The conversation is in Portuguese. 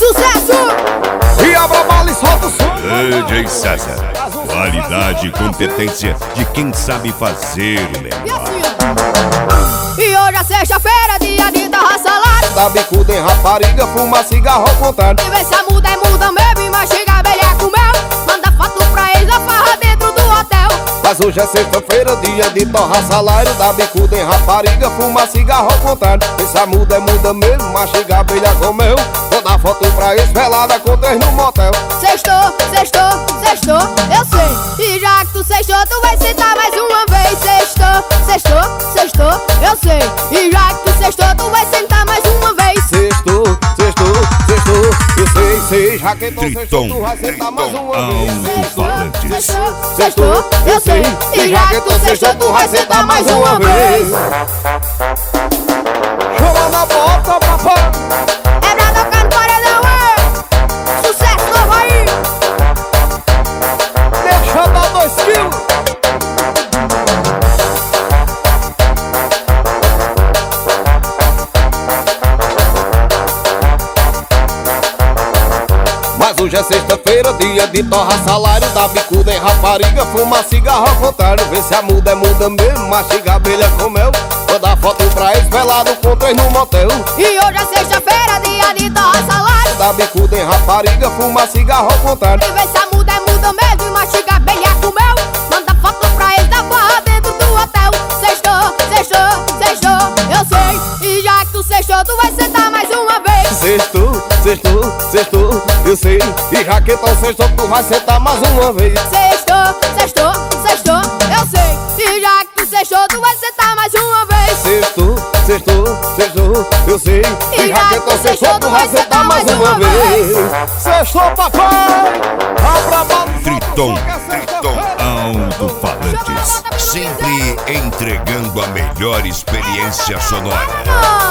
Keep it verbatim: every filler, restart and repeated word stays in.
Sucesso! E abra a bala e solta o som. D J César, qualidade e competência de quem sabe fazer o negócio. E hoje é sexta-feira, dia de Torra Salário. Dá bicuda em rapariga, fuma cigarro ao contrário. E vê se a muda é muda mesmo e mastiga abelha com mel. Manda foto pra eles, a farra dentro do hotel. Mas hoje é sexta-feira, dia de torrar salário. Dá bicuda em rapariga, fuma cigarro ao contrário. Essa muda é muda mesmo, mastiga abelha com mel. Manda foto pra eles, pelada com três no motel. Sextou, sextou, sextou, eu sei. E já que tu sextou, tu vai sentar mais uma vez. Sextou, sextou, sextou, eu sei. E já que tu sextou, tu vai sentar mais uma vez. Sextou, sextou, sextou, eu sei, sei. Já que então sextou, Triton, tu vai sentar mais uma vez. alto-falantes. Sextou, eu sei. E já que tu sextou, tu vai sentar mais uma vez. Chama na bota, papai. É pra tocar no paredão, é. Sucesso novo aí. Deixa dar dois quilos. Mas hoje é sexta-feira, dia de torrar salário. Dá bicuda em rapariga, fuma cigarro ao contrário. Vê se a muda é muda mesmo, mastiga abelha com mel. Manda foto pra eles, pelado com três no motel. E hoje é sexta-feira, dia de Torra Salário. Dá bicuda em rapariga, fuma cigarro ao contrário. E vê se a muda é muda mesmo e mastiga abelha com mel. Manda foto pra eles da farra dentro do hotel. Sextou, sextou, sextou, eu sei. E já que tu sextou, tu vai sentar mais uma vez. Sextou, sextou, sextou, eu sei. E já que então sextou, tu vai sentar mais uma vez. Sextou, sextou, sextou, eu sei. E já que tu sextou, tu vai sentar mais uma vez. Sextou, sextou, sextou, eu sei. E já que então sextou, tu vai sentar mais uma vez. Sextou, papai. Abra a bala e solta o Triton, som, que é Triton, sexta-feira. alto-falantes. Sempre entregando a melhor experiência sonora. Ah!